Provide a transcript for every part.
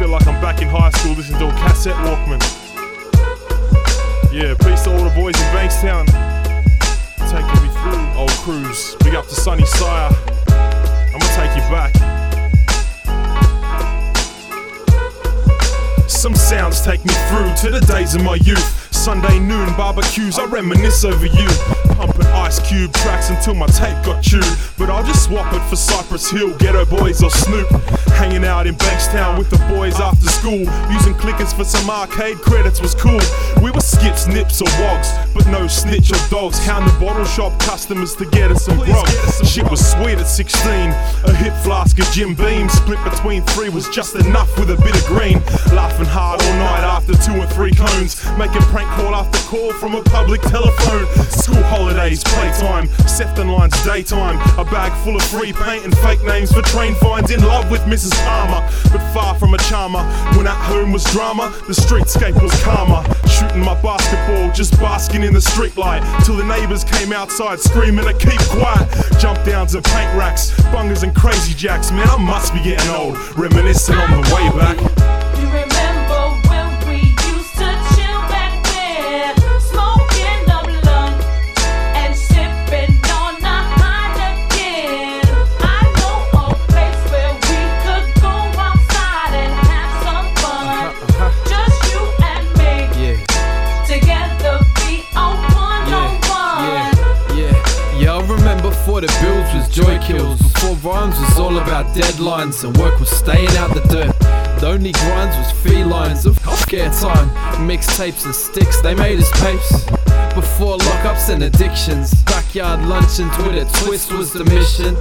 feel like I'm back in high school listening to a cassette Walkman. Yeah, peace to all the boys in Bankstown, taking me through old cruise. Big up to Sunny Sire, I'ma take you back. Some sounds take me through to the days of my youth. Sunday noon barbecues, I reminisce over you. Pumping Ice Cube tracks until my tape got chewed. But I'll just swap it for Cypress Hill, Ghetto Boys or Snoop. Hanging out in Bankstown with the boys after school. Using clickers for some arcade credits was cool. We were skips, nips or wogs, but no snitch or dogs. Hound the bottle shop customers to get us some grog. Shit was sweet at 16. A hip flask of Jim Beam split between three was just enough with a bit of green. Laughing hard all night after 2 or 3 cones. Making prank call after call from a public telephone. School holidays, playtime, Sefton Lines daytime. A bag full of free paint and fake names for train fines. In love with Mrs. Palmer, but far from a charmer. When at home was drama, the streetscape was calmer. Shooting my basketball, just basking in the street light, till the neighbours came outside screaming to keep quiet. Jump downs and paint racks, bungers and crazy jacks. Man, I must be getting old, reminiscing on the way back. You remember when we used to chill back there, smoking the blunt and sipping on the Heineken. I know a place where we could go outside and have some fun. Just you and me, together be on one-on-one. Yeah, I remember before the builds was joy kills. Before rhymes was all about deadlines and work was staying out the dirt. The only grinds was felines of healthcare time. Mixtapes and sticks, they made us papes. Before lockups and addictions, backyard luncheons with a twist was the mission.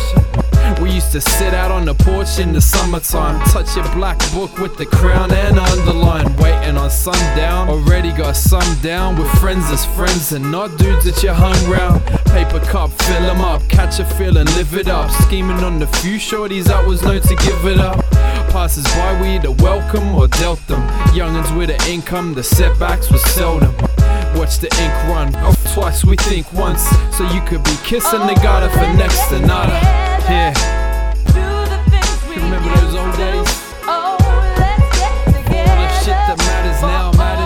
We used to sit out on the porch in the summertime, touch your black book with the crown and underline, waiting on sundown. Already got some down with friends as friends and not dudes that you hung round. Paper cup, fill 'em up, catch a feeling, live it up. Scheming on the few shorties that was known to give it up. Passers by, we either welcome or dealt them. Youngins with an income, the setbacks was seldom. Watch the ink run, twice we think once, so you could be kissing the guy for next to nada. Yeah. Remember those old days? Oh, let's get together. All the shit that matters now matters.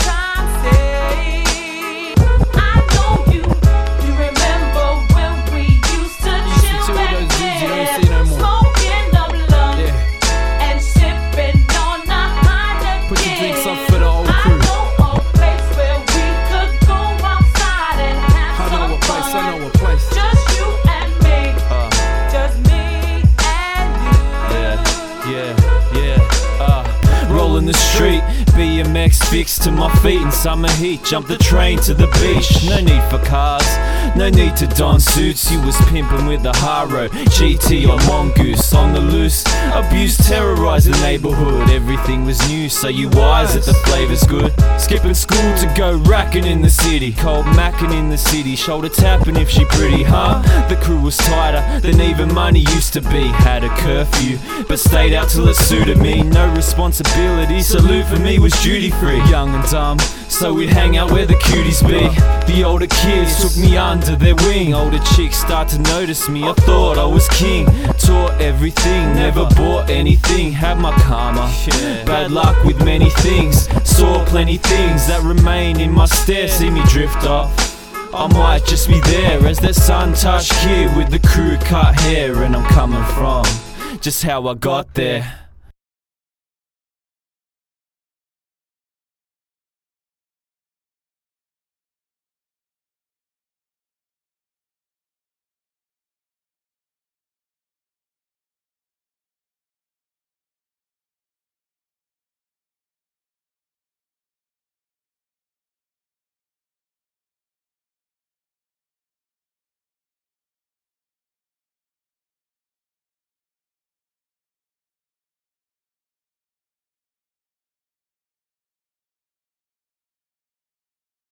I know you remember when we used to chill back those dudes you don't there, see no more. smoking the blunt and sipping on the Heineken. Put your drinks up for the old crew. I know a place where we could go outside and have I know some a place, fun. I know a place. Just you and me, just me and you. Rolling the street, BMX fixed to my feet in summer heat. Jump the train to the beach. No need for cars, no need to don suits. You was pimping with a Haro, GT or Mongoose. On the loose, abuse terrorized the neighborhood. Everything was new, so you wise that the flavor's good. Skipping school to go racking in the city. Cold macking in the city, shoulder tapping if she pretty, huh? The crew was tighter than even money used to be. Had a curfew, but stayed out till it suited me. No responsibility, salute for me was duty free. Young and dumb, so we'd hang out where the cuties be. The older kids took me under their wing. Older chicks start to notice me, I thought I was king. Taught everything, never bought anything. Had my karma, bad luck with many things. Saw plenty things that remain in my stare. See me drift off, I might just be there as that sun-touched kid with the crew cut hair. And I'm coming from just how I got there.